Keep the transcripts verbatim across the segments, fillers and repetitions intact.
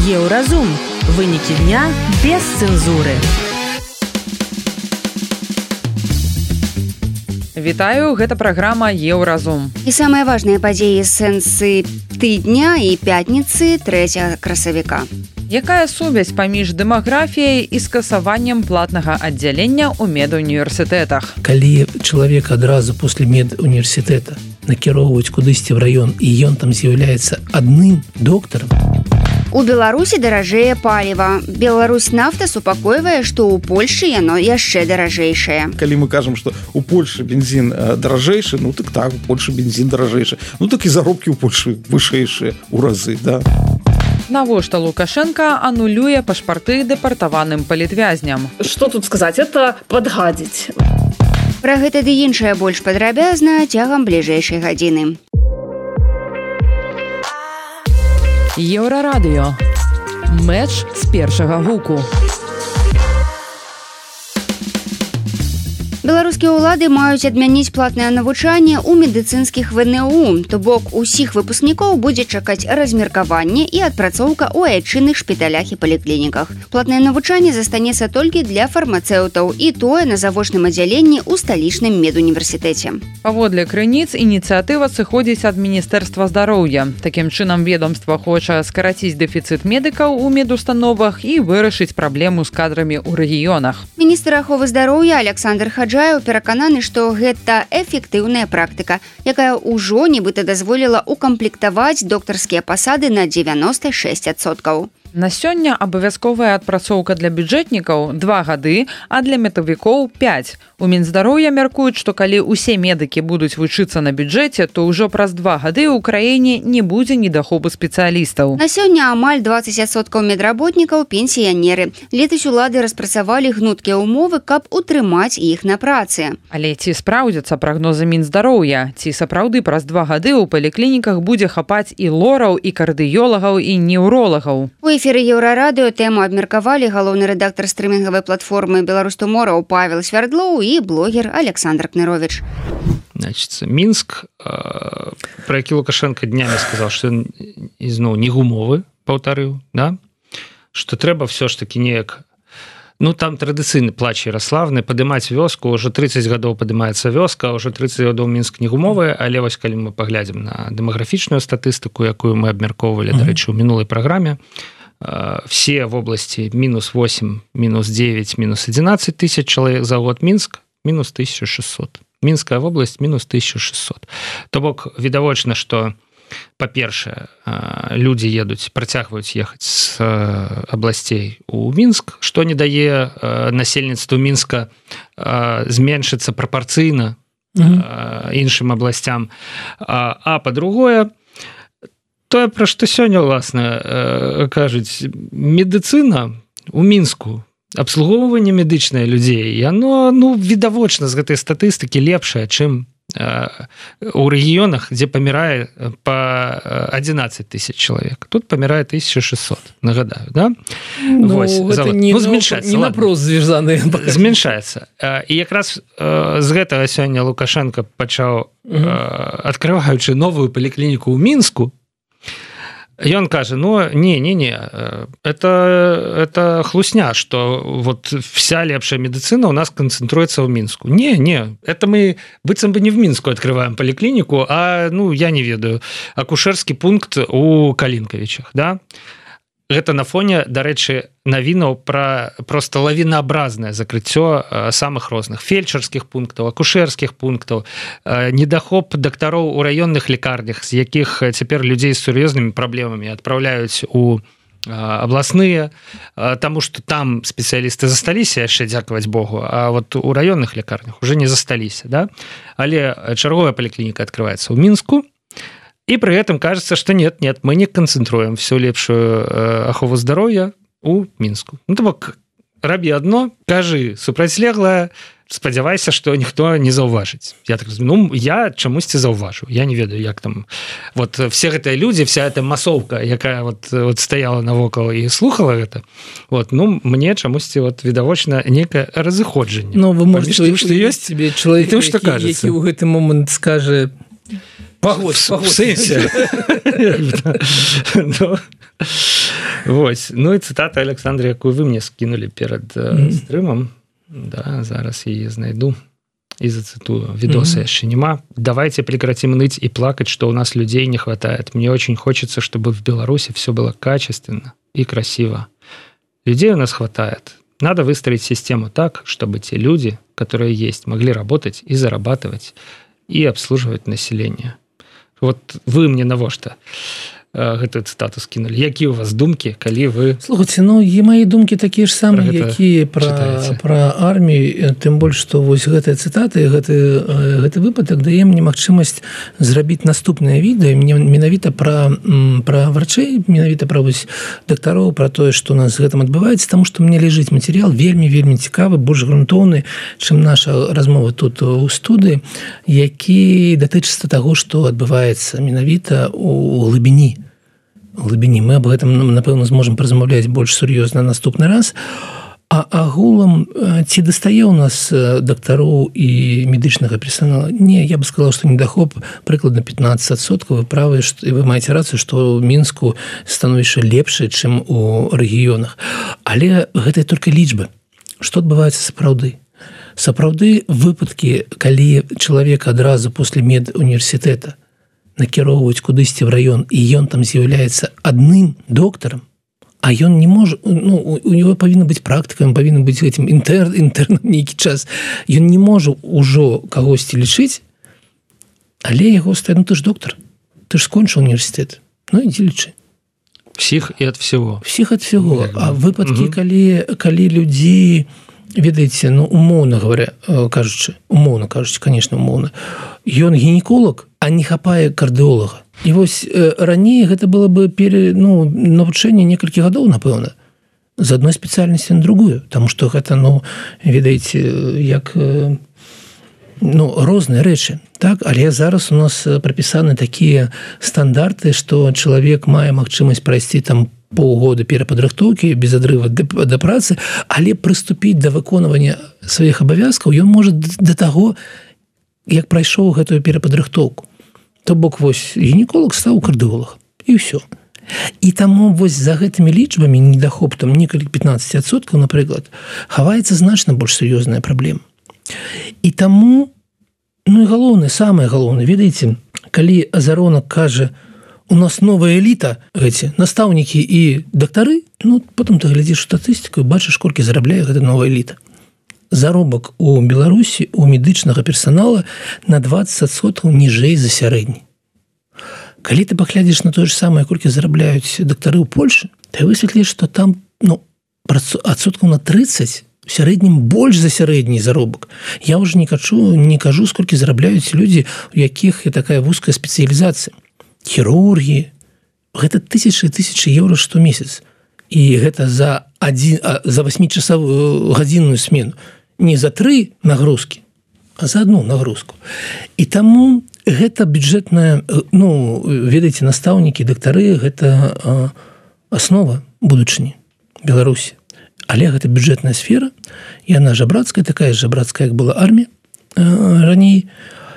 Еўразум. Вынікі дня без цэнзуры. Вітаю, гэта праграма Еўразум. І самыя важныя падзеі сэнсы тыдня і пятніцы трэцяга красавіка. Якая сувязь паміж дэмаграфіяй і скасаваннем платнага аддзялення ў медуніверсітэтах? Калі чалавек адразу после медуніверсітэта накіроўваюць кудысьці ў раён, і ён там з'яўляецца адным доктарам. У Беларусі даражэе паліва. Беларусь нафта супакойвае, што ў Польшы яно яшчэ даражэйшае. Калі мы кажам, што ў Польшы бензін даражэйшы, ну так так, у Польшы бензін даражэйшы. Ну так і заробкі ў Польшы вышэйшыя ў разы, да. Навошта Лукашенко анулюе пашпарты дэпартаваным палітвязням? Што тут сказаць? Это падгадзіць. Пра гэта ды іншае больш падрабязна цягам бліжэйшай гадзіны. Еўрарадыё. Мэч з першага гуку. Беларускія ўлады маюць адмяніць платнае навучанне ў медыцынскіх вэ эн у, то бок усіх выпускнікоў будзе чакаць размеркаванне і адпрацоўка ў айчынных шпіталях і паліклініках. Платнае навучанне застанецца толькі для фармацэўтаў, і тое на завочным аддзяленні ў сталічным медуніверсітэце. Паводле крыніц, ініцыятыва сыходзіць ад Міністэрства здароўя. Такім чынам ведомства хоча скараціць дэфіцыт медыкаў у медустановах і вырашыць праблему з кадрамі ў рэгіёнах. Міністр аховы здароўя Александр Хаджаеў перакананы, што гэта эфектыўная практыка, якая ўжо нібыта дазволіла укамплектаваць доктарскія пасады на дзевяноста шэсць адсоткаў. На сёння абавязковая адпрацоўка для бюджэтнікаў два гады, а для метавікоў пяць. У Мінздароўя мяркуюць, што калі ўсе медыкі будуць вучыцца на бюджэце, то ўжо праз два гады ў краіне не будзе недахопу спецыялістаў. На сёння амаль дваццаць адсоткаў медработнікаў пенсіянеры. Летась улады распрацавалі гнуткія ўмовы, каб утрымаць іх на працы. Але ці спраўдзяцца прагнозы Мінздароўя? Ці сапраўды праз два гады ў паліклініках будзе хапаць і лораў, і кардыёлагаў, і неўролагаў? У эфіры Еўрарадыё тэму абмеркавалі галоўны рэдактар стрымінгавай платформы «Беларусь Туморроу» Павел Свярдлоў і блогер Александр Кнырович. Значит, Минск, э, про які Лукашенко днями сказал, что он ізноў не гумовы паўтарыў, да? Что трэба все ж таки неяк, ну там традыцыйны плач Ярославны, падымаць вёску, уже тридцать гадоў падымаецца вёска, уже тридцать гадоў Мінск не гумовы, але вось калі мы паглядзім на дэмаграфічную статыстыку, якую мы абмяркоўвалі, mm-hmm. дарэчы, у мінулай праграме, все в области минус восемь, минус девять, минус одиннадцать тысяч человек за год. Минск минус тысяча шестьсот. Минская область минус тысяча шестьсот. То бок відавочна, что, по-першае, люди едуць, працягваюць ехаць з абласцей у Мінск, што не дае насельніцтву Мінска зменшыцца прапарцыйна mm-hmm. іншым абласцям. А, а па-другое, тое, пра што сёння, ўласна, кажуць, медыцына ў Мінску, абслугоўванне медычнае людзей, яно, ну, відавочна з гэтай статыстыкі лепшае, чым у рэгіёнах, дзе памірае па одиннадцать тысяч чалавек. Тут памірае тысяча шестьсот, нагадаю, да? Ну, Вось, гэта не, ну, зменшаецца, не напрост звязаны. Зменшаецца. І якраз з гэтага сёння Лукашенко пачаў, угу. адкрываючы новую паліклініку ў Мінску, ён кажа, ну, не-не-не, это, это хлусня, что вот вся лепшая медицина у нас концентруется в Минску. Не-не, это мы быццам бы не в Минску открываем поликлинику, а, ну, я не ведаю, акушерский пункт у Калинковичах, да? Гэта на фоне, дарэчы, навінаў пра проста лавінаабразнае закрыццё самых розных фельчарскіх пунктаў, акушэрскіх пунктаў, недахоп дактароў у раённых лекарнях, з якіх цяпер людзей з сур'ёзнымі праблемамі адпраўляюць у абласныя, таму што там спецыялісты засталіся, яшчэ дзякаваць Богу, а вот у раённых лекарнях уже не засталіся, да? Але чарговая паліклініка адкрываецца ў Мінску. И при этом кажется, что нет, нет, мы не концентруем всю лепшую э, ахову здароўя у Мінску. Ну, то бок, рабі одно, кажы супрацьлеглае, спадзявайся, што ніхто не заўважыць. Я так разумею, ну, я чамусьці заўважу. Я не ведаю, як там... Вот все гэтыя людзі, вся эта масоўка, якая вот, вот стаяла навокал і слухала гэта, вот, ну, мне чамусьці вот, відавочна некае разыходжанне. Ну, вы можете, што ёсць себе чалавек, тым, што які, які ў гэты момант скажа... Погодь, в, в сенсе. Вось. Ну і цытата Александра, якую вы мне скінулі перад mm-hmm. стрымам. Да, зараз яе знайду и зацитую. Видоса mm-hmm. еще нема. Давайте прекратим ныть и плакать, что у нас людей не хватает. Мне очень хочется, чтобы в Беларуси все было качественно и красиво. Людей у нас хватает. Надо выстроить систему так, чтобы те люди, которые есть, могли работать и зарабатывать, и обслуживать население. Вот вы мне на во что гэтую цытату скинули. Якія у вас думкі, калі вы... Слухайте, ну, і мои думкі такія ж самыя, якія пра, пра армію, тым больш, што вось гэтая цытата і гэты, гэты выпадак дае мне магчымасць зрабіць наступнае відэо, менавіта пра, пра врачэй, менавіта пра вось дактароў, пра тое, што у нас з гэтым адбываецца, таму што мне ляжыць матэрыял вельмі-вельмі цікавы, больш грунтоўны, чым наша размова тут у студыі, які датычыцца таго, што адбываецца менавіта у глыбіні глыбіні. Мы об гэтым, напэўна, зможам паразмаўляць больш сур'ёзна наступны раз. А агулам, ці дастае ў нас дактароў і медычнага персонала? Не, я бы сказал, што недахоп прыкладна пятнаццаць адсоткаў. Вы правы, і вы маеце рацыю, што ў Мінску становішча лепшае, чым у рэгіёнах. Але гэта толькі лічбы. Што адбываецца сапраўды? Сапраўды выпадкі, калі чалавек адразу после медуніверсітэта накіроўваюць кудысьці в раён, і ён там з'яўляецца адным доктарам, а ён не можа, ну, у него павінна быць практыка, ён павінна быць гэтым інтэр, інтэрном нейкі час, ён не можа ўжо кагосьці лічыць, але яго стае, ну ты ж доктар, ты ж скончыў універсітэт, ну ідзі лічы. Всіх і ад всего. Всіх ад всего. А выпадкі, угу. калі, калі людзі, ведаеце, ну, умоўна говоря, кажучы, умоўна кажучы, конечно, умоўна, ён гінеколог, а не хапае кардыолага. І вось э, раней гэта было бы пере, ну, навучэнне некалькі гадоў, напэўна, з адной спецыяльнасці на другую, таму што гэта, ну, ведаеце, як э, ну, розныя рэчы. Так? Але зараз у нас прапісаны такія стандарты, што чалавек мае магчымасць прайсці там паўгода перападрыхтоўкі без адрыва да, да працы, але прыступіць да выконвання сваіх абавязкаў ён можа да таго, як прайшоў гэтую перападрыхтоўку. То бок вось гінеколог стаў кардыолагам, і ўсё. І таму вось за гэтымі лічбамі недахоп там некалькі пятнаццаць адсоткаў, напрыклад, хаваецца значна больш сур'ёзная праблема. І таму, ну і галоўнае, самае галоўнае, ведаеце, калі Азаронак кажа, у нас новая эліта, гэці настаўнікі і дактары, ну потым ты глядзіш статыстыку і бачыш, колькі зарабляе гэта новая эліта. Заробак у Беларусі у медычнага персонала на дваццаць адсоткаў ніжэй за сярэдні. Калі ты паглядзіш на тое ж самае, колькі зарабляюць дактары ў Польшы, ты высветліш, што там, ну, адсоткаў на трыццаць у сярэднім больш за сярэдні заробак. Я ўжо не кажу, не кажу, сколькі зарабляюць людзі, у якіх такая вузкая спецыялізацыя. Хірургі, гэта тысячы і тысячы еўра штомесяц. І гэта за, адзін, за васьмічасовую гадзінную смену. Не за тры нагрузкі, а за одну нагрузку. І таму гэта бюджэтная, ну, ведаеце, настаўнікі, дактары, гэта а, аснова будучыні Беларусі. Але гэта бюджэтная сфера, яна жабрацкая, такая жабрацкая, як была армія а, раней.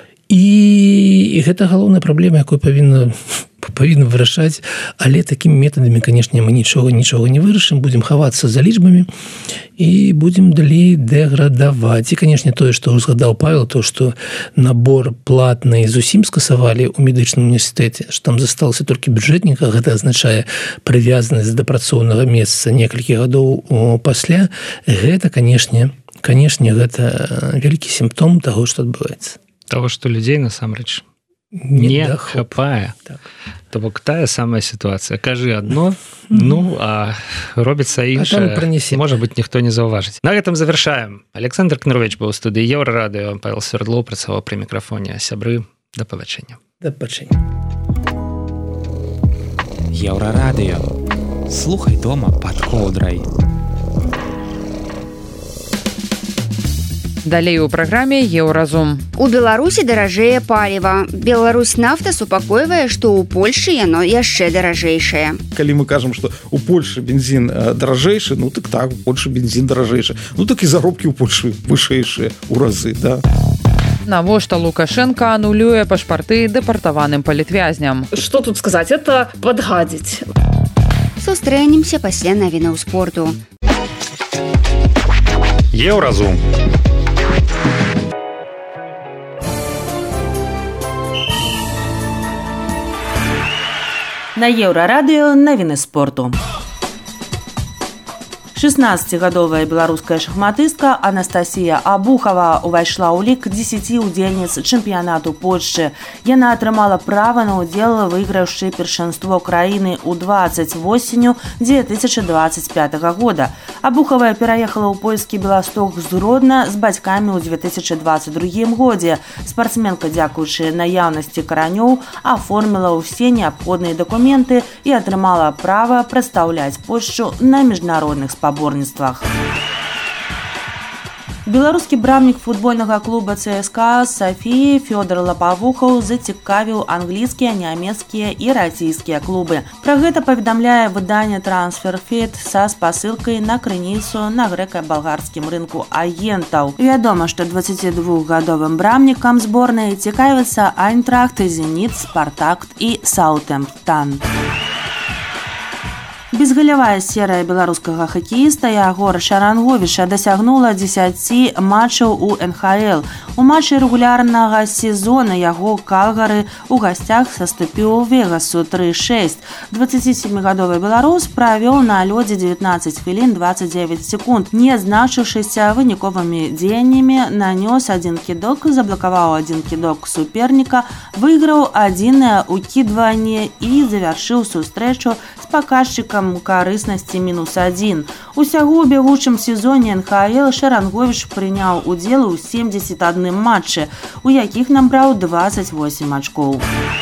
І гэта галоўная праблема, якую павінна павінна вырашаць, але такімі метадамі, канешне, мы нічога нічога не вырашым, будзем хавацца за лічбамі і будзем далей дэградаваць. І, канешне, тое, што узгадаў Павел, то, што набор платны зусім скасавалі ў медычным універсітэце, што там засталася толькі бюджэтніка, гэта азначае прывязанасць да працоўнага месца некалькі гадоў пасля. Гэта, канешне, канешне, гэта вялікі сімптом таго, што адбываецца. Того, што людзей насамрэч не хапае. Так. То бок тая самая сітуацыя. Кажы адно, ну, а робіцца іншае. Можа быць, ніхто не заўважыць. На гэтым завяршаем. Александр Кнурович быў у студыі Еўрарадыё, Павел Свердлоў працаваў пры мікрафоне. Сябры, да пабачэння. Да пабачэння. Еўрарадыё. Слухай дома пад коўдрай. Далей у праграме Еўразум. У Беларусі даражэе паліва. Беларусь нафта супакойвае, што ў Польшы яно яшчэ даражэйшае. Калі мы кажам, што у Польшы бензін даражэйшы, ну так так, у Польшы бензін даражэйшы. Ну так і заробкі ў Польшы вышэйшыя ў разы, да. Навошта Лукашенко анулюе пашпарты дэпартаваным палітвязням? Что тут сказать? Это подгадить. Сустрэнемся пасля навінаў спорту. Еўразум. На Еўрарадыё навіны спорту. шестнадцацігадовая беларуская шахматыстка Анастасія Абухова увайшла ў лік дзесяці удзельніц чэмпіянату Польшчы. Яна атрымала права на ўдзел, выйграўшы першынство краіны ў двадцать восенню две тысячи двадцать пятого года. Абухова пераехала ў польскі Беласток з Гродна з бацькамі ў две тысячи двадцать другім годзе. Спартсменка, дзякуючы наяўнасці каранёў, аформіла ўсе неабходныя дакументы і атрымала права прадстаўляць Польшчу на міжнародных спаборніцтвах. Поборництвах. Беларускі брамнік футбольнага клуба ЦСКА Софіі Фёдор Лапавухаў зацікавіў англійскія, нямецкія і расійскія клубы. Пра гэта паведамляе выданне «Трансферфет» са спасылкай на крыніцу на грэка-балгарскім рынку агентаў. Вядома, што дваццацідвухгадовым брамнікам зборнай цікавяцца Айнтрахт, Зеніт, Спартак і Саутгемптон. Безгалявая серыя беларускага хакеіста Ягора Шаранговіча дасягнула дзесяці матчаў у эн ха эл. У матчы рэгулярнага сезона яго Калгары ў гасцях саступіў Вегасу тры шэсць. дваццацісемігадовы беларус правёў на лёдзе дзевятнаццаць хвілін дваццаць дзевяць секунд. Не значыўшыся выніковымі дзеяннямі, нанёс адзін кідок, заблакаваў адзін кідок суперніка, выйграў адзінае ўкідванне і завяршыў сустрэчу з паказчыкам карыснасці мінус адзін. Усяго ў бягучым сезоне эн ха эл Шаранговіч прыняў удзел у семдзесят адным матчы, у якіх набраў дваццаць восем ачкоў.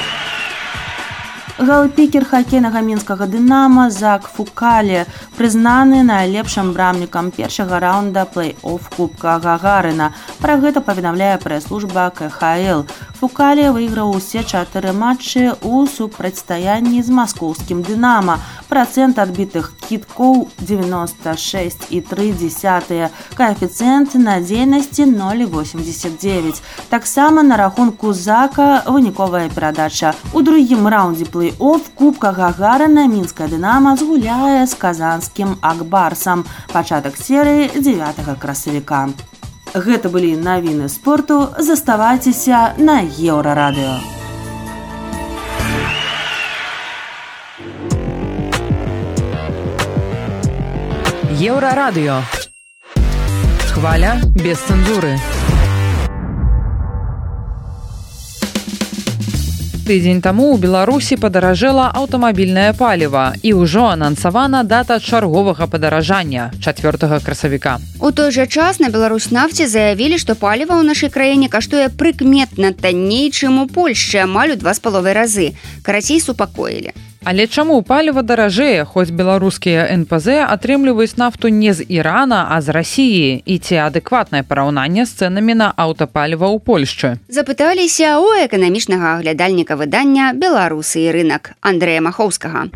Галпікер хакейнага мінскага «Дынама» Зак Фукале прызнаны найлепшым брамнікам першага раунда плэй-офф Кубка Гагарына. Пра гэта паведамляе прэс-служба ка ха эл. Фукале выйграў усе чатыры матчы ў супрацьстаянні з маскоўскім «Дынама». Працэнт адбітых кідкоў девяносто шесть и три десятых, коэфіцыент надзейнасці ноль восемьдесят девять. Таксама на рахунку Зака выніковая перадача. У другім раўндзе плэй-офф Кубка Гагарына мінская «Дынама» згуляе з казанскім «Акбарсам». Пачатак серыі дзевятага красавіка. Гэта былі навіны спорту. Заставайцеся на Еўрарадыё. Еўрарадыё. Хваля без цэнзуры. Тыдзень таму ў Беларусі падаражэла аўтамабільнае паліва і ўжо анансавана дата чарговага падаражання чацвёртага красавіка. У той жа час на Беларусьнафце заявілі, што паліва ў нашай краіне каштуе прыкметна танней, чым у Польшчы, амаль у два з паловай разы. Карацей, супакоілі. Але чаму паліва даражэе, хоць беларускія эн пэ зэ атрымліваюць нафту не з Ірана, а з Расіі? І ці адэкватнае параўнанне з цэнамі на аўтапаліва ў Польшчы? Запыталіся ў эканамічнага аглядальніка выдання «Беларусы і рынак» Андрэя Махоўскага.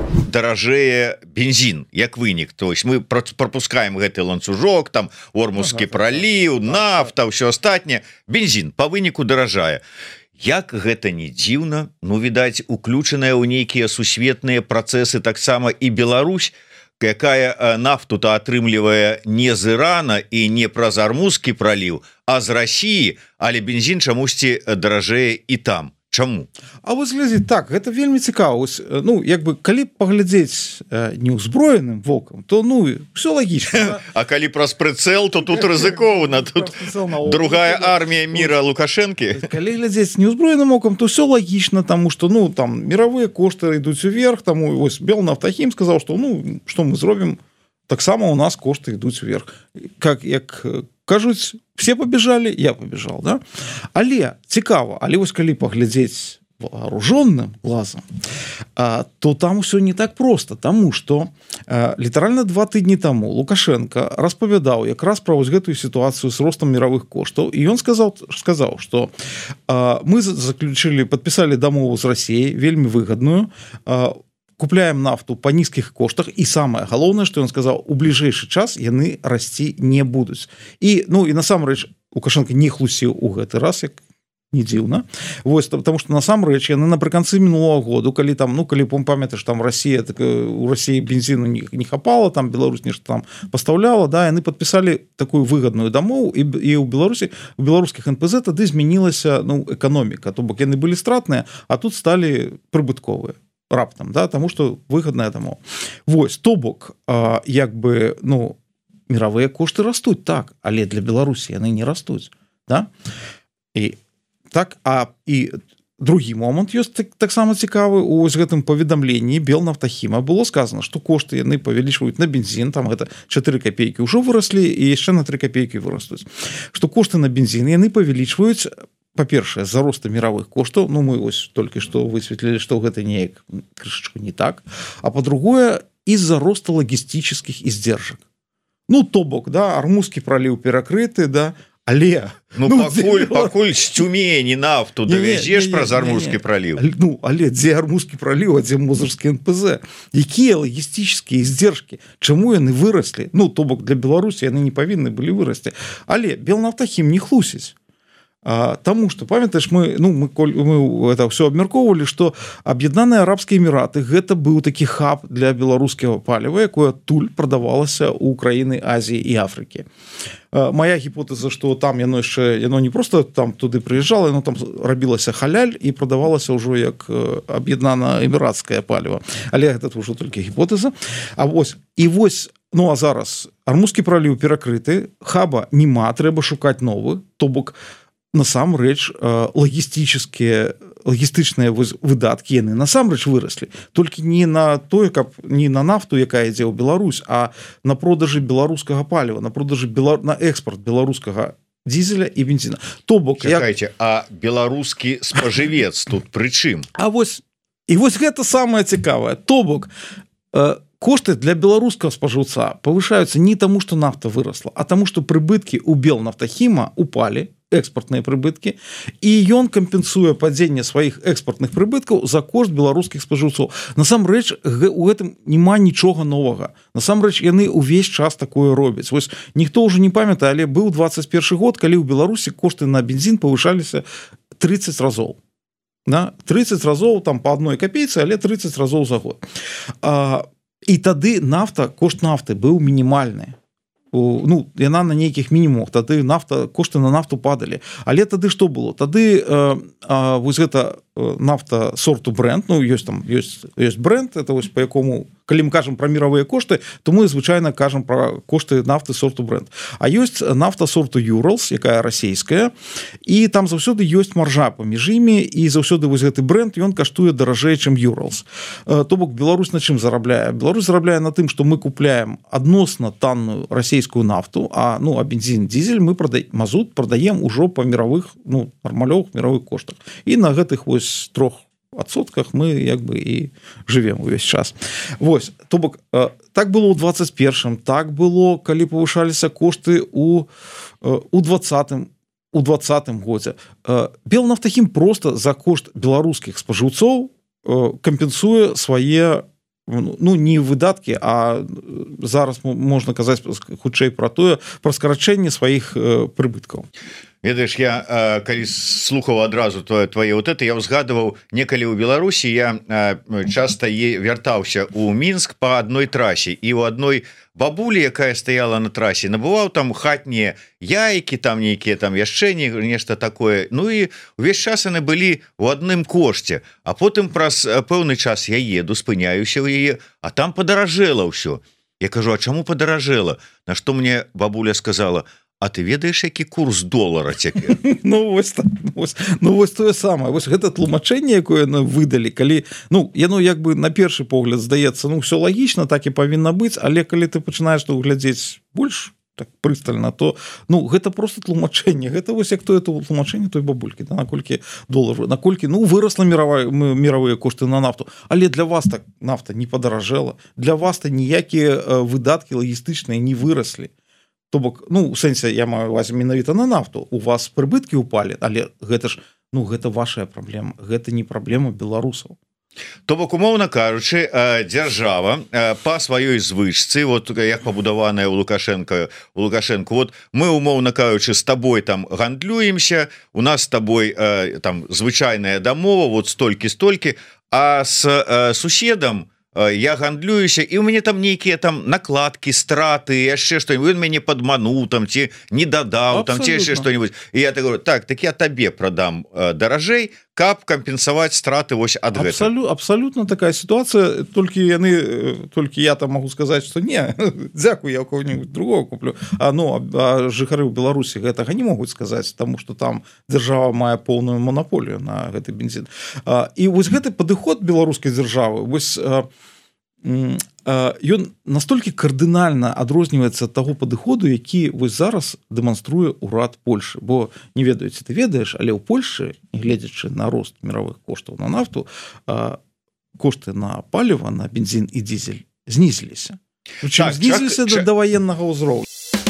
Даражэе бензін як вынік, то есть мы пропускаем гэты ланцужок, там Ормузскі праліў, нафта, ўсё астатняе, бензін па выніку даражае. Як гэта не дзіўна, ну, відаць, уключаная ў нейкія сусветныя працэсы таксама і Беларусь, якая нафту-то атрымлівае не з Ірана і не праз Ормузскі праліў, а з Расіі, але бензін чамусьці даражэе і там. Чаму? А вось глядзі, так, гэта вельмі цікава. Ось, ну, як бы, калі паглядзець э, неўзброеным вокам, то, ну, все лагічна. А калі праз прыцэл, то тут рызыкоўна. Тут другая армія міра Лукашэнкі. Калі глядзець неўзброеным вокам, то все лагічна, таму што, ну, там, мировыя кошты ідуць уверх, таму, ось, Белнафтахім сказаў, што, ну, што мы зробім, таксама у нас кошты ідуць уверх. Как, як кажуць, все побежали, я побежал, да? Але цікава, але вось калі паглядзець вооруженным глазом, то там все не так просто, тому что літаральна два тыдні таму Лукашенко распавядаў якраз пра вось гэтую сітуацыю с ростом мировых коштаў, і ён сказаў, сказаў, что мы заключили, подписали дамову з Расіяй, вельмі выгодную, купляем нафту по низких коштах, и самое галоўнае, что ён сказаў, у бліжэйшы час яны расці не будуць. І, ну, і насамрэч Лукашенко не хлусіў у гэты раз, як не дзіўна. Вось, потому что насамрэч яны напрыканцы мінулого году, калі там, ну, калі памятаеш, там Россия, так, у России бензину не, не хапала, там Беларусь нешта там поставляла, да, яны подписали такую выгодную дамову, і, і у Беларусі, у беларускіх эн пэ зэ тады змянілася, ну, эканоміка, то бок яны былі стратныя, а тут сталі прыбытковыя раптам, да, тому что выгодная дамова. Вось, то бок, а, як бы, ну, мировые кошты растуць, так, але для Беларусі яны не растуць, да, і так, а і другі момант ёсць так, таксама цікавы. У гэтым паведамленні Белнафтахіма было сказано, што кошты яны павялічваюць на бензин, там гэта чатыры копейкі ўжо выраслі і яшчэ на тры копейкі вырастуць. Што кошты на бензин яны павялічваюць, па-першае, з-за роста мировых коштаў, ну мы ось толькі што высветлілі, што гэта неяк крышачку не так, а па-другое, из-за роста лагістычных издержек. Ну, то бок, да, Армузскі праліў перакрыты, да, але ну, ну пакуль, пакуль з Цюмені нафту давязеш праз Армузскі праліў. Ну, але дзе Армузскі праліў, а дзе Мозырскі эн пэ зэ? Якія лагістычныя издержки? Чаму яны выраслі? Ну, то бок для Беларусі яны не павінны былі вырасці. Але Белнафтахім не хлусіць. А, тому что, памятаеш, мы, ну, мы, мы это все абмяркоўвалі, што Аб'яднаныя Арабскія Эміраты гэта быў такі хаб для беларускага паліва, якое адтуль прадавалася ў краіны Азіі і Афрыкі. А, моя гіпотэза, што там яно яшчэ яно не просто там туды прыязджала, яно там рабілася халяль і прадавалася ўжо як аб'яднана-эміратскае паліва. Але гэта ўжо толькі гіпотэза. А вось, і вось, ну а зараз Армузскі праліў перакрыты, хаба нема, трэба шукаць новы, то бок насамрэч лагістычныя лагістычныя выдаткі яны насамрэч выраслі, толькі не на тое, каб не на нафту, якая ідзе ў Беларусь, а на продажы беларускага паліва, на продажы бела... на экспорт беларускага дизеля і бензина. То бок, чакайце, як... а беларускі спажывец тут пры чым? А вось і вось гэта самае цікавае. То бок, э, кошты для беларускага спажыўца павышаюцца не таму, што нафта вырасла, а таму, што прыбыткі ў Белнафтахіма упалі, экспортныя прыбыткі, і ён кампенсуе падзенне сваіх экспортных прыбыткаў за кошт беларускіх спажыўцоў. Насамрэч, у гэтым няма нічога новага. Насамрэч, яны ўвесь час такое робяць. Вось ніхто ўжо не памятае, але быў двадцать першы год, калі ў Беларусі кошты на бензин павышаліся тридцать разоў. Да? тридцать разоў там па адной копейцы, але тридцать разоў за год. А, і тады нафта, кошт нафты быў мінімальны. Ну, яна на нейкіх мінімумах, тады нафта, кошты на нафту падалі. Але тады што было? Тады э, э, вось гэта нафта сорту бренд, ну, ёсць там, ёсць, ёсць бренд, это вось по якому, калі мы кажам пра мировыя кошты, то мы звычайна кажам пра кошты нафты сорту бренд. А ёсць нафта сорту Urals, якая расійская, і там заўсёды ёсць маржа паміж імі, і заўсёды вось гэты бренд, ён каштуе даражэй, чым Urals. Э, то бок Беларусь на чым зарабляе? Беларусь зарабляе на тым, што мы купляем адносна танную расійскую нафту, а, ну, а бензин, дизель мы продаем, мазут продаем ужо по мировых, ну, нормалёвых мировых коштах. І на гэтых вось трох адсотках мы як бы і живем увесь час. Вось, то бок, так было ў двадцать першым, так было, калі павышаліся кошты у, у двадцатым у двадцатым годзе. Белнафтахім просто за кошт беларускіх спажыўцоў кампенсуе свае, ну, не выдаткі, а зараз можна казаць хутчэй пра тое, пра скарачэнне сваіх прыбыткаў. Ведаеш, я э, калі слухаў адразу твое, твое вот это, я ўзгадываў некалі ў Беларусі, я э, часта е, вяртаўся ў Мінск по адной трасе, і у адной бабулі, якая стаяла на трасе, набываў там хатнія яйкі, там нейкія там яшчэ не, нешта такое. Ну і увесь час яны былі ў адным кошце, а потым праз пэўны час я еду, спыняюся ў яе, а там падаражэла ўсё. Я кажу, а чаму падаражэла? На што мне бабуля сказала: а ты ведаеш, які курс долара цяпер? Ну вось так, вось, ну вось тое самае. Вось гэта тлумачэнне, якое яны выдалі, калі, ну, яно як бы на першы погляд здаецца, ну, все лагічна, так і павінна быць, але калі ты пачынаеш то глядзець больш так прыстальна, то, ну, гэта просто тлумачэнне. Гэта вось як то это тлумачэнне той бабулькі, да, наколькі долар, наколькі, ну, вырасла мировая, мировыя кошты на нафту, але для вас так нафта не падаражэла, для вас то ніякія выдаткі лагістычныя не выраслі. То бок, ну, у сэнсе, я маю вас менавіта на нафту, у вас прыбыткі ўпалі, але гэта ж, ну, гэта вашая праблема, гэта не праблема беларусаў. То бок умоўна кажучы, дзяржава па сваёй звычцы, вот як пабудаваная у Лукашенко у Лукашенко, вот мы умоўна кажучы з табой там гандлюемся, у нас з табой там звычайная дамова, вот столькі-столькі, а з суседам я гандлююся, і у мяне там нейкія там накладкі, страты, яшчэ што-нибудь, ён мяне падмануў там ці не дадаў там ці яшчэ што-нибудь. І я так говорю, так, так я табе прадам даражэй, каб кампенсаваць страты вось ад гэтага. Абсолю, абсолютно такая ситуация, только яны только я там могу сказать, что не, дзякую, я у кого-нибудь другого куплю, а ну а жыхары ў Беларусі гэтага не могуць сказаць, тому что там дзяржава мае поўную монополію на гэты бензин. І вось гэты падыход беларускай дзяржавы, вось ён настолькі кардынальна адрозніваецца ад таго падыходу, які вось зараз дэманструе ўрад Польшы, бо не ведаеце, ты ведаеш, але ў Польшы, гледзячы на рост мировых коштаў на нафту, кошты на паліва, на бензин і дизель знізіліся. Прычым знізіліся да даваеннага ўзроўню.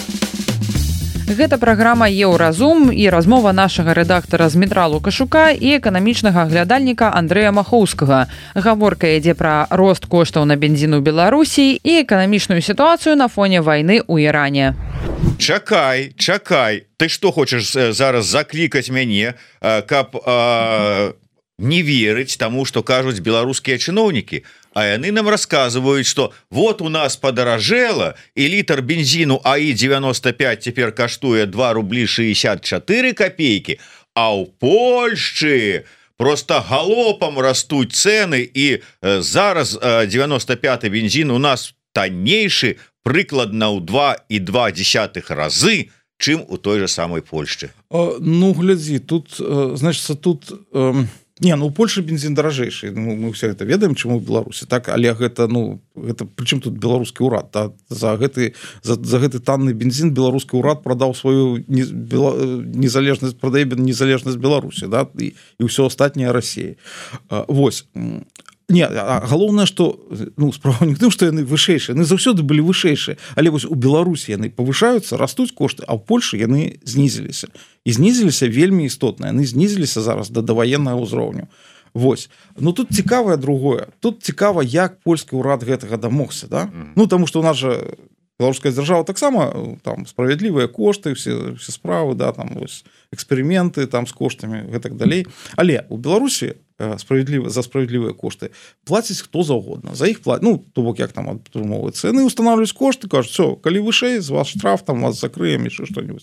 Гэта праграма Еўразум і размова нашага рэдактара Змітра Лукашука і эканамічнага аглядальніка Андрэя Махоўскага. Гаворка ідзе пра рост коштаў на бензін у Беларусі і эканамічную сітуацыю на фоне вайны ў Іране. Чакай, чакай. Ты што хочаш зараз заклікаць мяне, каб а, не верыць таму, што кажуць беларускія чыноўнікі? А яны нам рассказывают, что вот у нас подорожело, и литр бензину АИ девяносто пять теперь каштуе два рубли шестьдесят четыре копейки, а у Польши просто галопом растут цены, и э, зараз э, девяносто пятый бензин у нас таннейший прыкладна ў два і два десятых разы, чым у той же самой Польшчы. Ну, глядзі, тут, значится, тут... Э... Не, ну у Польши бензин даражэйшы, ну, мы все это ведаем, чаму ў Беларусі, так, але гэта, ну, гэта, прычым тут беларускі ўрад, та, за гэты за, за гэты танны бензин беларускі ўрад прадаў сваю не, бела, незалежнасць, прадае незалежнасць Беларусі, да, і, і ўсё астатняе Расіі. Вось. Не, а галоўнае, што, ну, справа не тым, што яны вышэйшыя, яны заўсёды былі вышэйшыя, але вось у Беларусі яны павышаюцца, растуць кошты, а ў Польшы яны знізіліся. І знізіліся вельмі істотна, яны знізіліся зараз да даваеннага ўзроўню. Вось. Ну тут цікавае другое. Тут цікава, як польскі ўрад гэтага дамогся, да? Mm-hmm. Ну, таму што у нас жа беларуская дзяржава таксама там справядлівыя кошты, все, все справы, да, там вось эксперыменты там з коштамі, гэтак далей. Але у Беларусі справедлівыя за справядлівыя кошты плаціць хто заўгодна, за іх плаціць, ну, то бок як там атрымоўваецца, яны устанавліваюць кошты, кажуць, все, калі вышэй, з вас штраф, там вас закрыем і што-нибудь.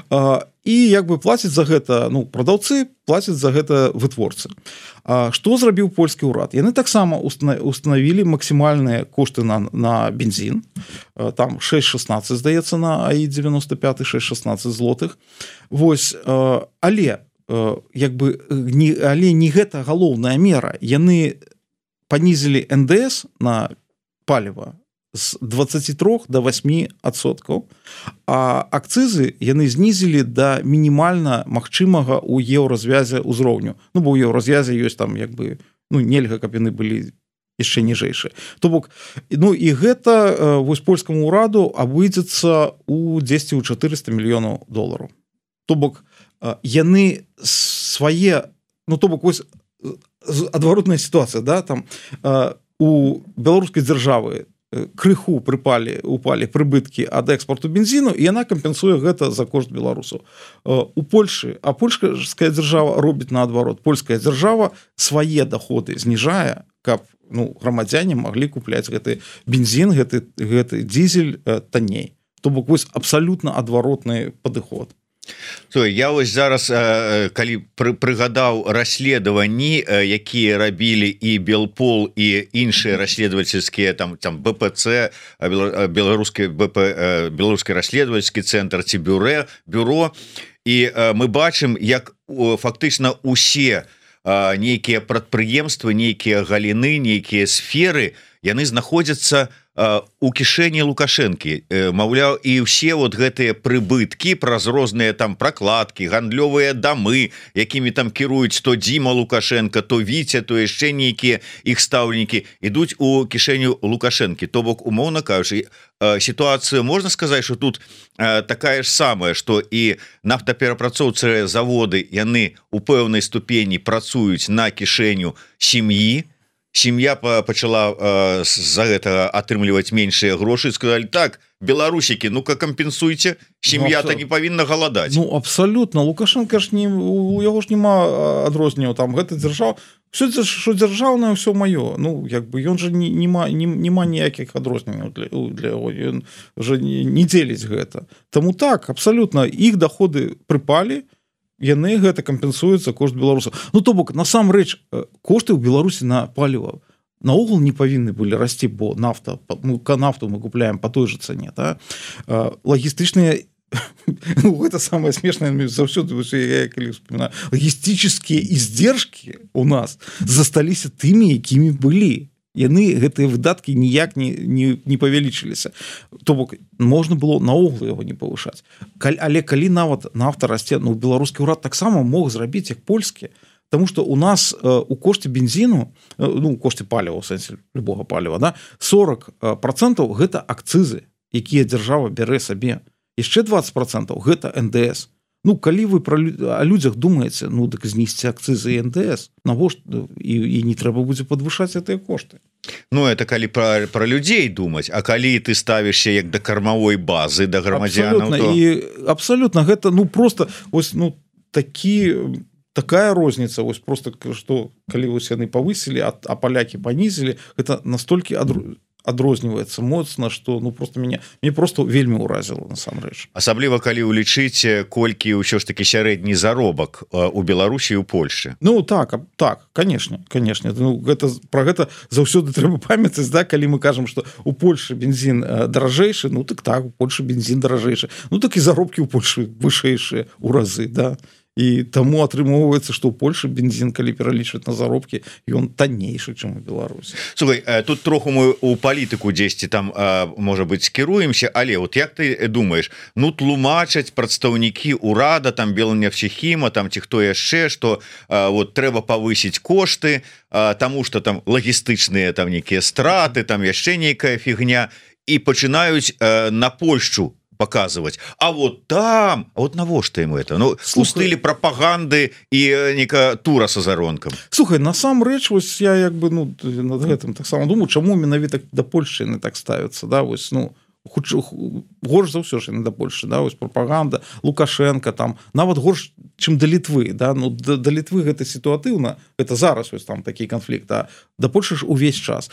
І як бы плаціць за гэта, ну, прадаўцы плацяць за гэта вытворцы. А што зрабіў польскі ўрад? Яны таксама устанавілі максімальныя кошты на, на бензин, там шесть шестнадцать, здаецца, на АИ девяносто пять, шесть шестнадцать злотых. Вось, але як бы не, але не гэта галоўная мера, яны панізілі эн дэ эс на паліва з двадцати трёх до восьми адсоткаў, а акцызы яны знізілі да мінімальна магчымага ў еўразвязе ўзроўню. Ну, бо ў еўразвязе ёсць там як бы, ну, нельга, каб яны былі яшчэ ніжэйшыя. То бок, ну, і гэта вось польскаму ўраду абыдзецца ў дзесьці ў чатырыста мільёнаў долараў. То бок, яны свае, ну, то бок, вось адваротная сітуацыя, да, там у беларускай дзяржавы крыху прыпалі, упалі прыбыткі ад экспорту бензіну, і яна кампенсуе гэта за кошт беларусаў. У Польшы, а польская дзяржава робіць наадварот. Польская дзяржава свае доходы зніжае, каб, ну, грамадзяне маглі купляць гэты бензін, гэты, гэты дизель танней. То бок, вось абсалютна адваротны падыход. То я вось зараз, калі прыгадаў расследаванні, якія рабілі і Белпол, і іншыя расследавальскія там там бэ пэ цэ, беларускі бэ пэ, беларускі расследавальскі цэнтр ці бюро, бюро, і мы бачым, як фактычна усе нейкія прадпрыемствы, нейкія галіны, нейкія сферы, яны знаходзяцца у кішэні Лукашэнкі. Маўляў, і ўсе вот гэтыя прыбыткі праз розныя там пракладкі, гандлёвыя дамы, якімі там кіруюць то Дзіма Лукашенко, то Віця, то яшчэ нейкія іх стаўнікі, ідуць у кішэню Лукашэнкі. То бок, умоўна кажучы, сітуацыя, можна сказаць, што тут такая ж самая, што і нафтаперапрацоўчыя заводы, яны у пэўнай ступені працуюць на кішэню сям'і, сям'я пачала з-за гэтага атрымліваць меншыя грошы, сказалі так, беларусікі, ну-ка кампенсуйце, сям'я-то ну, не павінна галадаць. Ну абсалютна, Лукашенко ж не, у яго ж няма адрозненняў, там гэта дзяржава, все, що дзяржаўнае, ўсё маё. Ну як бы ён жа не, нема, не, нема ніякіх адрозненняў для, для яго, ён жа не, не дзеліць гэта. Таму так, абсалютна, іх доходы прыпалі, яны гэта кампенсуюцца кошт беларусаў. Ну то бок насамрэч кошты ў Беларусі на паліва наогул не павінны былі расці, бо нафта, ну, нафту мы купляем по той же цане, да? Лагістычныя ну, гэта самое смешное заўсёды, я калі вспоминаю, лагістычныя издержки у нас засталіся тымі, якімі былі. Яны гэтыя выдаткі ніяк не, не, не павялічыліся. То бок можна было наогул яго не павышаць. Але калі нават нафта расце, ну беларускі ўрад таксама мог зрабіць як польскі, тому что у нас у кошце бензіну, ну у кошце паліва, у сэнсе любога паліва, да, сорок процентаў гэта акцызы, якія дзяржава бярэ сабе. Яшчэ двадцать процентаў гэта эн дэ эс. Ну, калі вы про о людзях думаеце, ну, так знісці акцызы і эн дэ эс, навошта, і, і не трэба будзе падвышаць гэтыя кошты. Ну, это калі про, про людзей думаць, а калі ты ставішся як да кармавой базы, да грамадзянаў, абсолютно, то... І абсалютна, гэта, ну, просто, ось, ну, такі, такая розніца, ось, просто, што, калі вось яны павысілі, а, а палякі панізілі, гэта настолькі адру... адрозніваецца моцна, што ну просто мяне мне просто вельмі ўразіла насамрэч. Асабліва калі ўлічыць, колькі ўсё ж такі сярэдні заробак у Беларусі і ў Польшы. Ну так, так, конечно, конечно. Ну, гэта, про гэта заўсёды трэба памятаць, да, калі мы кажам, што у Польшы бензін даражэйшы, ну так так, у Польшы бензін даражэйшы. Ну так і заробкі ў Польшы вышэйшыя ў разы, да. І таму атрымоўваецца, што ў Польшы бензін, калі пералічваць на заробкі, ён таннейшы, чым у Беларусі. Слухай, тут троху мы у палітыку дзесьці там, можа быць, кіруемся, але вот як ты думаеш, ну тлумачаць прадстаўнікі ўрада, там Белнефтехіма, там ці хто яшчэ, што вот трэба павысіць кошты, таму што там лагістычныя там нейкія страты, там яшчэ нейкая фігня, і пачынаюць на Польшчу показывать, а вот там, а вот навошта ему это, ну у стылі прапаганды і нека тура с азаронкам. Слухай, насамрэч, вось я як бы ну над гэтым таксама думаю, чаму менавіта да Польшчы не так ставятся, да, вось ну хутчэй горш за ўсё ж да Польшчы, да, вось прапаганда, Лукашенко там нават горш, чым да Літвы, да, ну да, да Літвы гэта сітуатыўна, гэта зараз вось там такі канфлікт, а да Польшчы ж увесь час.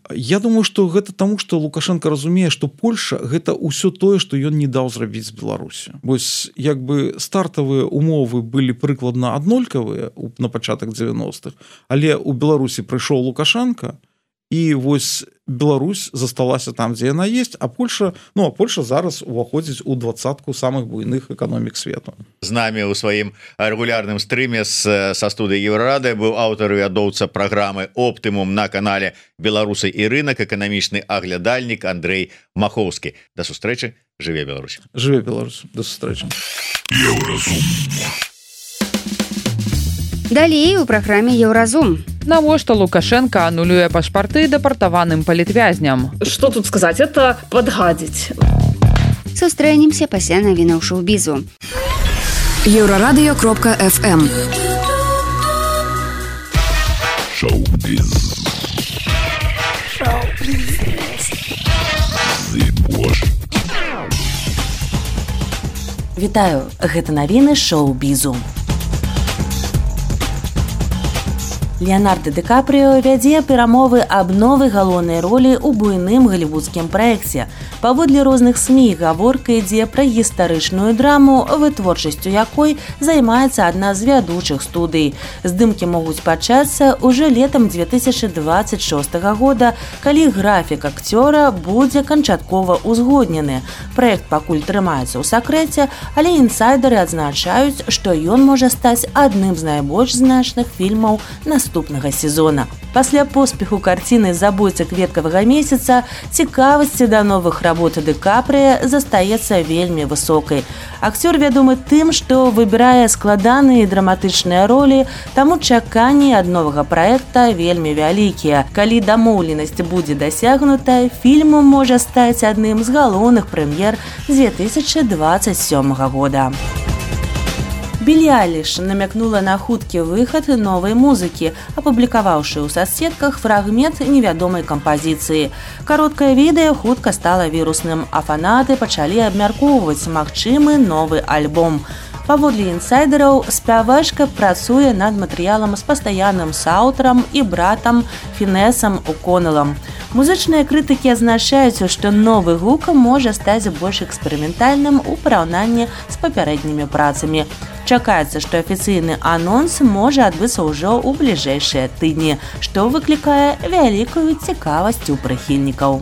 Я думаю, што гэта таму, што Лукашенко разумее, што Польша гэта ўсё тое, што ён не даў зрабіць з Беларусі. Вось як бы стартавыя умовы былі прыкладна аднолькавыя на пачатак дзевяностых, але у Беларусі прыйшоў Лукашенко, і вось Беларусь засталася там, дзе яна есть, а Польша, ну а Польша зараз уваходзіць у двадцатку самых буйных эканомік свету. З намі ў сваім рэгулярным стрыме са студыі Еўрарады быў аўтар і вядоўца праграмы «Оптымум» на канале «Беларусы і рынак», эканамічны аглядальнік Андрэй Махоўскі. Да сустрэчы, жыве Беларусь. Жыве Беларусь, да сустрэчы. Еўразум. Далей у праграме «Еўразум». Навошта Лукашенко анулюе пашпарты дэпартаваным палітвязням? Что тут сказать? Это подгадить. Сустрэнемся пасля навінаў шоу-бізу. Еўрарадыё кропка эф эм. Шоу-біз. Шоу-біз. Вітаю, гэта навіны шоу-бізу. Леонардо Ди Капріо вядзе перамовы аб новай галоўнай ролі ў буйным галівудскім праекце. Паводле розных СМІ гаворка ідзе пра гістарычную драму, вытворчасцю якой займаецца адна з вядучых студый. Здымкі могуць пачацца ўжо летам две тысячи двадцать шостага года, калі графік акцёра будзе канчаткова ўзгоднены. Праект пакуль трымаецца ў сакрэце, але інсайдеры адзначаюць, што ён можа стаць адным з найбольш значных фільмаў наступнага сезона. Пасля поспеху карціны «Забойца кветкавага месяца» цікавасці да новых работ Ди Капріо застаецца вельмі высокай. Акцёр вядомы тым, што выбірае складаныя і драматычныя ролі, таму чаканні ад новага праекта вельмі вялікія. Калі дамоўленасць будзе дасягнута, фільм можа стаць адным з галоўных прэм'ер две тысячи двадцать сёмага года. Білі Айліш намякнула на хуткі выхад новай музыкі, апублікаваўшы ў соцсетках фрагмент невядомай кампазіцыі. Кароткае відэа хутка стала вірусным, а фанаты пачалі абмяркоўваць магчымы новы альбом. Паводле інсайдераў, спявачка працуе над матэрыялам з пастаянным саўтарам і братам Фінесам О'Коннеллам. Музычныя крытыкі азначаюць, што новы гук можа стаць больш эксперыментальным у параўнанні з папярэднімі працамі. Чакаецца, што афіцыйны анонс можа адбыцца ўжо ў бліжэйшыя тыдні, што выклікае вялікую цікавасць у прыхільнікаў.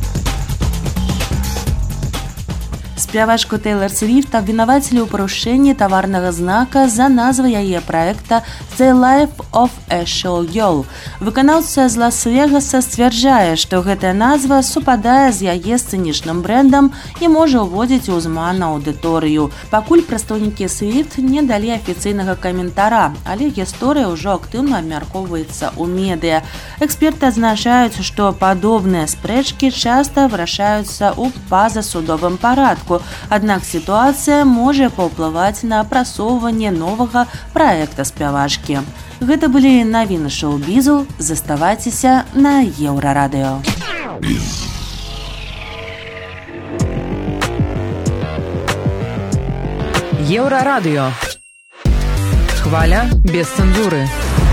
Спявачку Тейлор Свифт абвінавацілі ў парушэнні таварнага знака за назвай яе праекта «The Life of a Show Girl». Выканаўца з Лас-Вегаса сцвярджае, што гэтая назва супадае з яе сцэнічным брэндам і можа ўводзіць узман на аўдыторыю. Пакуль прадстаўнікі Свифт не далі афіцыйнага каментара, але гісторыя ўжо актыўна абмяркоўваецца ў медыа. Эксперты адзначаюць, што падобныя спрэчкі часта вырашаюцца ў пазасудовым парадку. Аднак сітуацыя можа паўплываць на прасоўванне новага праекта спявачкі. Гэта былі навіны шоу-бізу. Заставайцеся на Еўрарадыё. Еўрарадыё. Хваля без цэнзуры.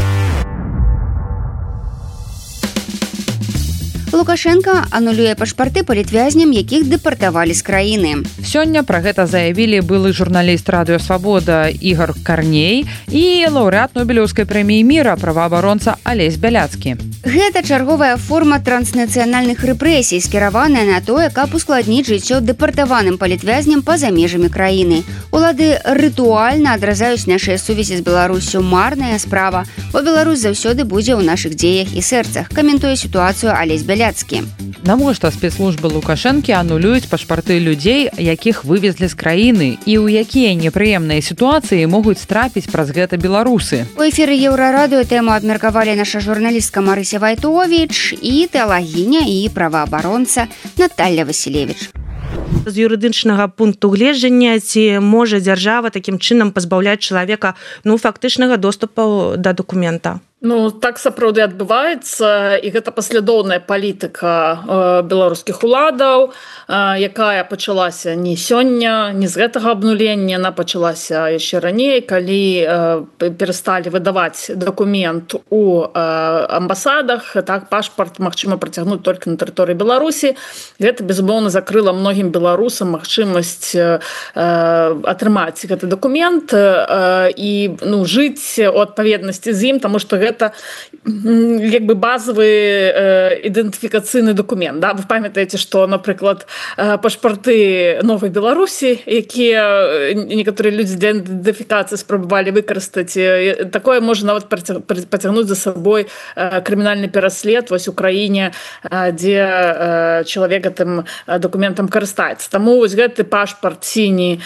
Лукашенко анулюе пашпарты палітвязням, якіх дэпартавалі з краіны. Сёння пра гэта заявілі былы журналіст радыё Свабода Ігор Карней і лаўрэат Нобелеўскай прэміі міра праваабаронца Алесь Бяляцкі. Гэта чарговая форма транснацыянальных рэпрэсій, скіраваная на тое, каб ускладніць жыццё дэпартаваным палітвязням па-за межамі краіны. Улады рытуальна адразаюць нашыя сувязі з Беларуссю. Марная справа, бо Беларусь заўсёды будзе ў нашых дзеях і сэрцах, каментуе сітуацыю Алесь Бяляцкі. Навошта спецслужбы Лукашэнкі анулююць пашпарты людзей, якіх вывезлі з краіны, і ў якія непрыемныя сітуацыі могуць трапіць праз гэта беларусы. У эфіры Еўрарадыё тэму абмеркавалі наша журналістка Марыся Вайтовіч і тэалагіня і праваабаронца Наталья Васілевіч. З юрыдычнага пункту гледжання, ці можа дзяржава такім чынам пазбаўляць чалавека ну фактычнага доступу да дакумента. Ну так сапраўды адбываецца, і гэта паслядоўная палітыка э, беларускіх уладаў, э, якая пачалася не сёння, не з гэтага абнулення, она пачалася яшчэ раней, калі э, перасталі выдаваць дакумент у э, амбасадах, так пашпарт магчыма працягнуць толькі на тэрыторыі Беларусі. Гэта безумоўна закрыла многім беларусам магчымасць э, атрымаць гэты дакумент э, і ну жыць у адпаведнасці з ім, таму што гэта як бы базовый э, ідэнтыфікацыйны документ. Да? Вы памятаеце, што, напрыклад, э, пашпарты Новай Беларусі, якія некаторыя людзі для ідэнтыфікацыі спрабавалі выкарыстаць, э, такое можа нават пацягнуць за сабой э, крымінальны пераслед вось у краіне, э, дзе э, чалавек гэтым дакументам карыстаецца. Таму вось гэты пашпарт сіні,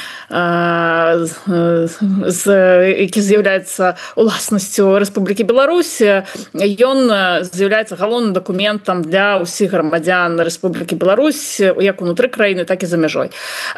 э, з, які з'яўляецца уласнасцю Рэспублікі Беларусь, ён з'яўляецца галоўным дакументам для ўсіх грамадзян Рэспублікі Беларусь, як унутры краіны, так і за мяжой.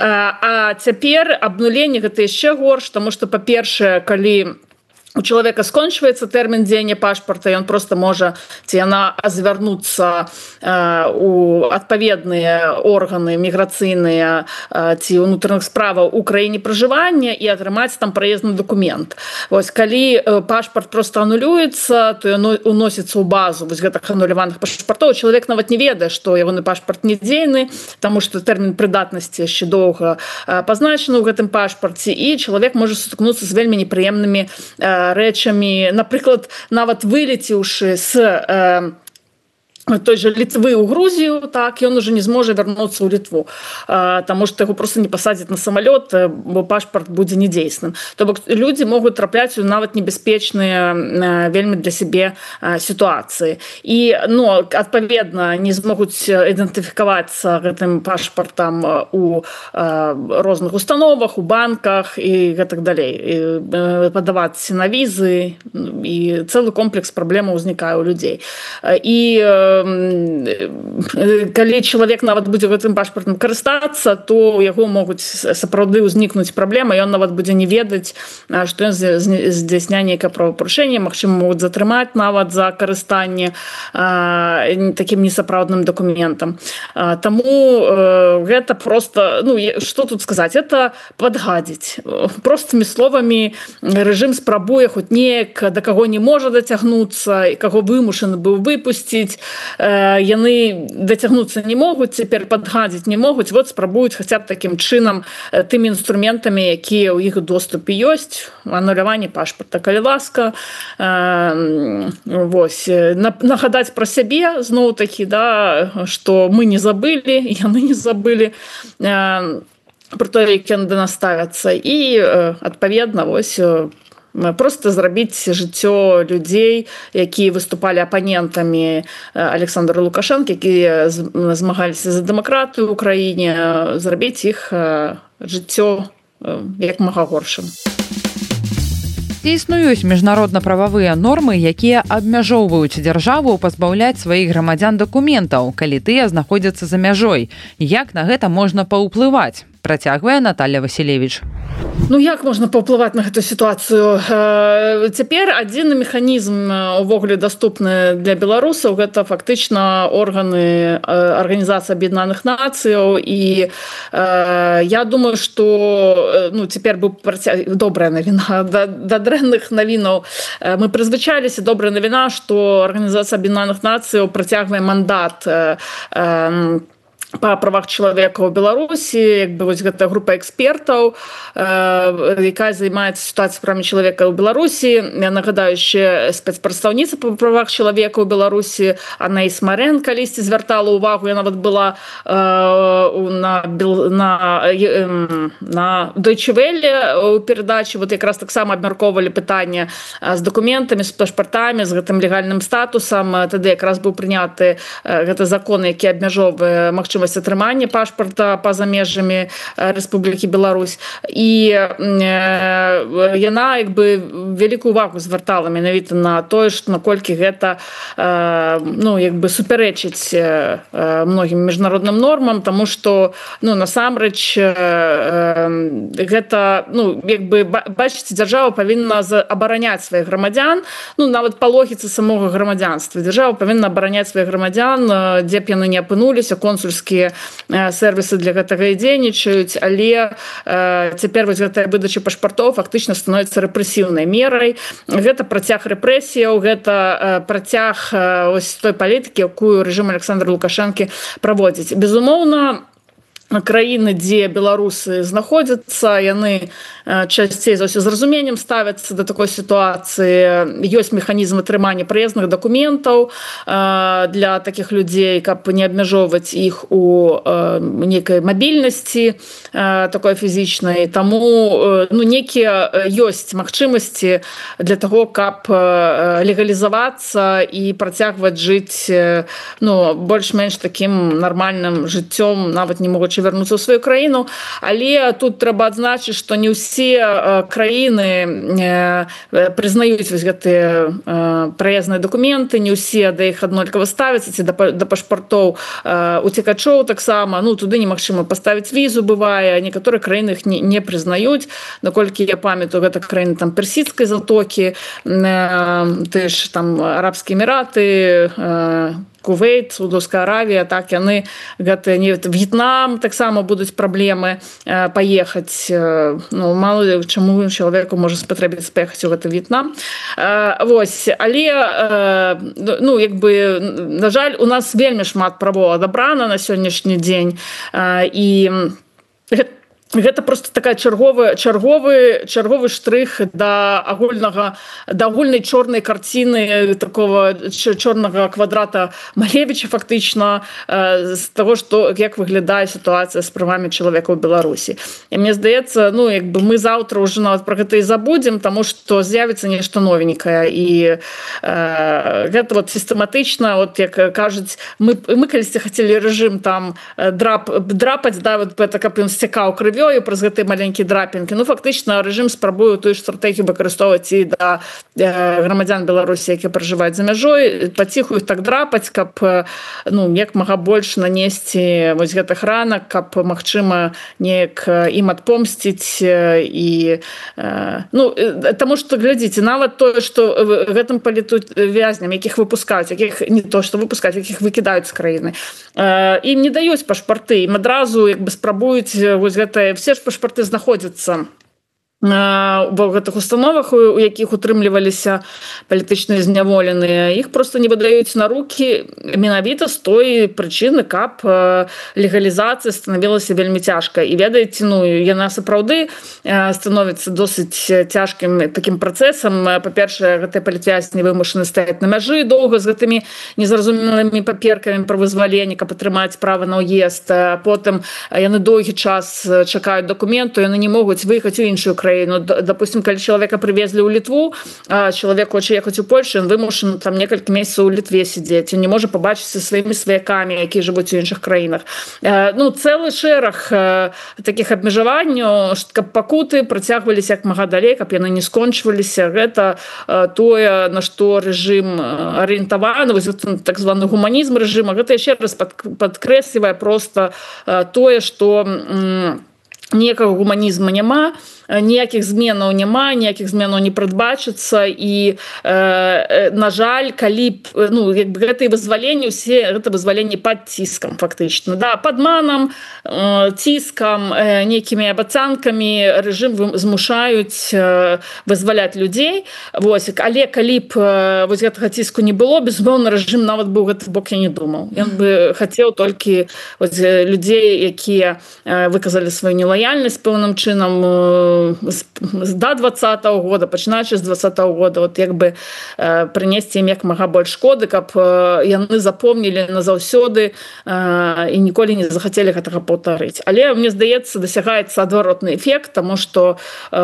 А цяпер абнуленне гэта яшчэ горш, таму што, па-першае, калі у чалавека скончваецца тэрмін дзеяння пашпарта, ён проста можа, ці яна звярнуцца э, у адпаведныя органы міграцыйныя э, ці ўнутраных справаў у краіне пражывання і атрымаць там праездны дакумент. Вось, калі э, пашпарт проста анулюецца, то ён уносіцца ў базу вось гэтых ануляваных пашпартоў. Чалавек нават не ведае, што ягоны пашпарт не дзейны, таму што тэрмін прыдатнасці яшчэ доўга э, пазначаны ў гэтым пашпарце, і чалавек можа сутыкнуцца з вельмі непрыемнымі э, рэчамі, напрыклад, нават вылецеўшы з э, той же Літвы ў Грузію, так, ён уже не зможа вярнуцца ў Літву, э, таму што яго проста не пасадзяць на самалёт, бо пашпарт будзе недзейсным. То бок людзі могуць трапляць у нават небяспечныя э, вельмі для сябе э, сітуацыі. І, ну, адпаведна, не змогуць ідэнтыфікавацца гэтым пашпартам у э, розных установах, у банках і гэтак далей. І, э, падаваць на візы, і цэлы комплекс праблемаў узнікае ў людзей. І калі чалавек нават будзе гэтым пашпартам карыстацца, то у яго могуць сапраўды ўзнікнуць праблемы, ён нават будзе не ведаць, што ён здзяйсняе нейкае правапарушэнне, магчыма, могуць затрымаць нават за карыстанне такім несапраўдным дакументам. Таму гэта просто, ну, што тут сказаць, это падгадзіць. Простымі словамі рэжым спрабуе хоць неяк да каго не можа дацягнуцца, і каго вымушаны быў выпусціць, яны дацягнуцца не могуць, цяпер падгадзіць не могуць, вот спрабуюць хаця б такім чынам тымі інструментамі, якія ў іх доступе ёсць, ануляванне пашпарта, калі ласка, вось, нагадаць пра сябе, зноў-такі, да, што мы не забылі, яны не забылі пра тое, як яны да нас ставяцца, і адпаведна, вось, просто зрабіць жыццё людзей, якія выступалі апанентамі Александра Лукашэнкі, якія змагаліся за дэмакратыю ў краіне, зрабіць іх жыццё як мага горшым. Ці існуюць міжнародна-прававыя нормы, якія абмяжоўваюць дзяржаву пазбаўляць сваіх грамадзян дакументаў, калі тыя знаходзяцца за мяжой? Як на гэта можна паўплываць? Працягвае Наталья Васілевіч. Ну, як можна паўплываць на гэту сітуацыю? Цяпер адзіны механізм увогуле даступны для беларусаў, гэта фактычна органы Арганізацыі Аб'яднаных Нацыяў, і я думаю, што, ну, цяпер быў працяг... добрая навіна. Да, да дрэнных навінаў мы прызвычаліся. Добрая навіна, што Арганізацыя Аб'яднаных Нацыяў працягвае мандат па правах чалавека ў Беларусі, як бы вось гэта група экспертаў, якая займаецца сітуацыяй правамі чалавека ў Беларусі. Я нагадаю, яшчэ спецпрадстаўніца па правах чалавека ў Беларусі Анаіс Марэн калісьці звяртала ўвагу, я нават была на, на, на Deutsche Welle у перадачы, вот якраз таксама абмяркоўвалі пытанне з дакументамі, з пашпартамі, з гэтым легальным статусам. Тады якраз быў прыняты гэты закон, які абмяжоўвае магчымасць атрымання пашпарта па-за межамі Рэспублікі Беларусь. І яна як бы вялікую увагу звяртала менавіта на тое, што наколькі гэта, ну, як бы супярэчыць многім міжнародным нормам, таму што, ну, насамрэч гэта, ну, як бы бачыце, дзяржава павінна абараняць сваіх грамадзян, ну, нават па логіцы самога грамадзянства. Дзяржава павінна абараняць сваіх грамадзян, дзе б яны не апынуліся, консульскія сервісы для гэтага і дзейнічаюць, але э, цяпер вось гэтая выдача пашпартоў фактычна становіцца рэпрэсіўнай мерай. Гэта працяг рэпрэсіяў, гэта э, працяг э, ось той палітыкі, якую рэжым Александра Лукашэнкі праводзіць. Безумоўна, краіны, дзе беларусы знаходзяцца, яны часцей за ўсё з разуменнем ставяцца да такой сітуацыі. Ёсць механізм атрымання прыездных дакументаў для такіх людзей, каб не абмяжоўваць іх у нейкай мабільнасці такой фізічнай. Таму, ну, некія ёсць магчымасці для таго, каб легалізавацца і працягваць жыць, ну, больш-менш такім нармальным жыццём, нават не могучы вярнуцца ў сваю краіну. Але тут трэба адзначыць, што не ўсе краіны прызнаюць вось гэтыя праязныя дакументы, не ўсе да іх аднолькава ставяцца, ці да пашпартоў уцекачоў таксама. Ну, туды немагчыма паставіць візу, бывае, некаторыя краіны іх не, не прызнаюць. Наколькі я памятаю, гэта краіны там персідскай затокі, ты ж там Арабскія Эміраты, Кувейт, Саудовская Аравія, так, яны гэта не В'етнам таксама будуць праблемы э, паехаць. Э, ну, мало чаму чалавеку можа спатрэбіцца паехаць у гэты В'етнам. Э, вось, але э, ну, як бы, на жаль, у нас вельмі шмат правоў адабрана на сённяшні дзень, э, і гэта Гэта просто такая чарговы, чарговы, чарговы штрых да агульнага, да агульнай чорнай карціны, такого чорнага квадрата Малевіча, фактычна, з таго, што, як выглядае сітуацыя з правамі чалавека ў Беларусі. І мне здаецца, ну, як бы мы заўтра ўжо нават пра гэта і забудзем, таму што з'явіцца нешта новенькае. І э, гэта вот сістэматычна, вот, як кажуць, мы, мы калісьці хацелі рэжым там драп, драпаць, да, вот, гэта, каб ён сцякаў крывёй, зямлёю праз гэты маленькі драпінкі. Ну фактычна рэжым спрабуе тую стратэгію выкарыстоўваць і да грамадзян Беларусі, якія пражываюць за мяжой, паціху іх так драпаць, каб ну як мага больш нанесці вось гэтых ранак, каб магчыма неяк ім адпомсціць і ну таму што глядзіце, нават тое, што гэтым палітвязням, якіх выпускаюць, якіх не то што выпускаюць, якіх выкідаюць з краіны, ім не даюць пашпарты, ім адразу як бы спрабуюць вось гэта, все ж пашпарты знаходзяцца ва гэтых установах, у якіх утрымліваліся палітычныя зняволеныя, іх просто не выдаюць на рукі менавіта з той прычыны, каб легалізацыя станавілася вельмі цяжка. І ведаеце, ну яна сапраўды становіцца досыць цяжкім такім працэсам. Па-першае, гэтыя палітвязні вымушаны стаяць на мяжы доўга з гэтымі незразумелымі паперкамі пра вызваленне, каб атрымаць права на ўезд. Потым яны доўгі час чакаюць дакументу, яны не могуць выехаць у іншую краіну. Ну, допустим, калі чалавека прывезлі ў Літву, а чалавек хоча ехаць у Польшу, ён вымушаны там некалькі месяцаў у Літве сидзець, ён не можа пабачыцца сваімі сваякамі, якія жывуць у іншых краінах. Ну, цэлы шэраг такіх абмежаванняў, каб пакуты працягваліся як мага далей, каб яны не скончваліся. Гэта тое, на што рэжым арыентаваны, вось так званы гуманізм рэжыма. Гэта яшчэ раз падкрэслівае проста тое, што ніякага гуманізма няма, ніякіх зменаў няма, ніякіх зменаў не прадбачыцца. І э, на жаль, калі б ну як бы гэтыя вызваленні усе гэта вызваленні пад ціскам фактычна, да, падманам, э, ціскам, э, нейкімі абяцанкамі рэжым змушаюць э, вызваляць людзей. Вось, але калі б э, вось гэтага ціску не было, безумоўна, рэжым нават бы ў гэты бок я не думаў. Ён бы хацеў толькі вось, людзей, якія э, выказалі сваю нелаяльнасць пэўным чынам э, да двадцатого года, пачынаючы з двадцатого года, вот як бы э, прынесці ім як мага больш шкоды, каб э, яны запомнілі назаўсёды э, і ніколі не захацелі гэтага паўтарыць. Але мне здаецца, дасягаецца адваротны эфект, таму што э,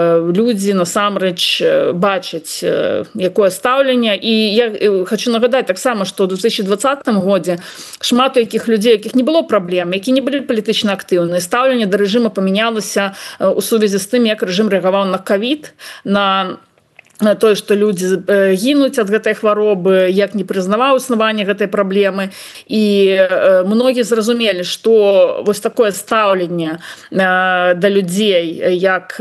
людзі насамрэч бачаць э, якое стаўленне. І я хочу нагадаць таксама, што ў две тысячи двадцатым годзе шмат якіх людзей, якіх не было праблем, які не былі палітычна актыўныя, стаўленне да рэжыма памянялася э, у сувязі з тым, як рэжым рэагаваў на ковід, на тое, што людзі гінуць ад гэтай хваробы, як не прызнаваў існаванне гэтай праблемы. І многія зразумелі, што вось такое стаўленне да людзей, як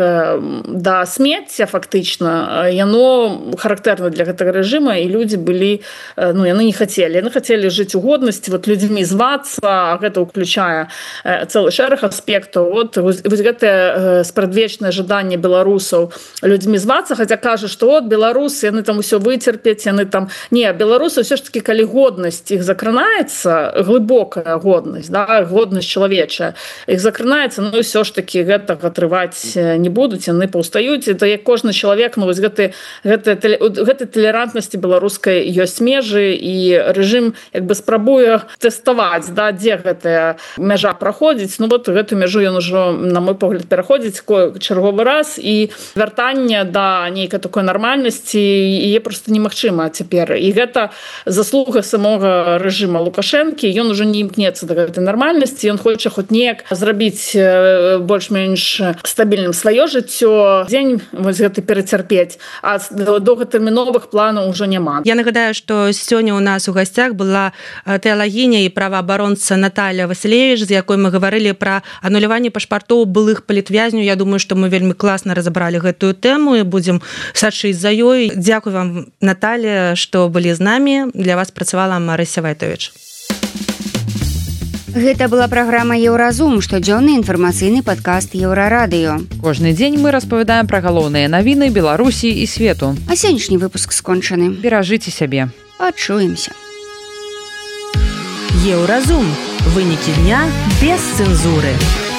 да смецця фактычна, яно характэрна для гэтага рэжыма, і людзі былі, ну, яны не хацелі. Яны хацелі жыць у годнасці, вот людзьмі звацца, а гэта ўключае цэлы шэраг аспектаў. Вот, вось гэтае спрадвечнае жаданне беларусаў людзьмі звацца, хаця кажа, што от беларусы, яны там усё выцерпяць, яны там... Не, беларусы ўсё ж таки, калі годнасць іх закранаецца, глыбокая годнасць, да, годнасць чалавечая, іх закранаецца, ну, ўсё ж таки гэтага трываць не будуць, яны паўстаюць. Это як кожны чалавек, ну, вось гэты, гэты, гэтай талерантнасці беларускай ёсць межы, і рэжым як бы спрабуе тэставаць, да, дзе гэтая мяжа праходзіць. Ну, вот гэту мяжу ён ужо, на мой погляд, пераходзіць чарговы раз, і вяртанне да нейкай такой нормальнасці яе просто немагчыма цяпер. І гэта заслуга самога рэжыма Лукашэнкі. Ён ужо не імкнецца да гэтай нармальнасці, ён хоча хоць неяк зрабіць больш-менш стабільным сваё жыццё, дзень вось гэты перацярпець, а доўгатэрміновых планаў ужо няма. Я нагадаю, што сёння у нас у гасцях была тэалагіня і праваабаронца Наталья Васілевіч, з якой мы гаварылі пра ануляванне пашпартоў былых палітвязняў. Я думаю, што мы вельмі класна разабралі гэтую тэму і будзем сачыць за ёй. Дзякуй вам, Наталья, што былі з намі. Для вас працавала Марыся Вайтовіч. Гэта была праграма «Еўразум», штодзённы інфармацыйны падкаст «Еўрарадыё». Кожны дзень мы распавядаем пра галоўныя навіны Беларусі і свету. А сённяшні выпуск скончаны. Беражыце сябе. Пачуемся. «Еўразум». Вынікі дня без цэнзуры.